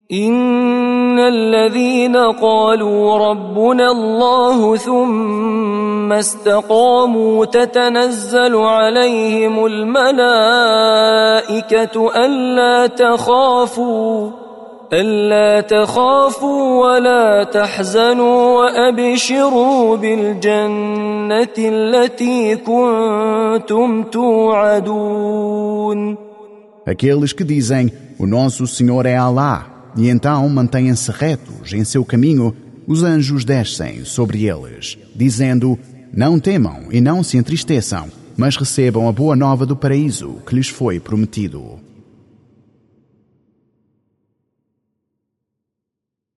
إن الذين قالوا ربنا الله ثم استقاموا تتنزل عليهم الملائكة ألا تخافوا ولا تحزنوا وأبشروا بالجنة التي كنتم توعدون. Aqueles que dizem, o nosso Senhor é Alá, e então mantêm-se retos em seu caminho, os anjos descem sobre eles, dizendo, não temam e não se entristeçam, mas recebam a boa nova do paraíso que lhes foi prometido.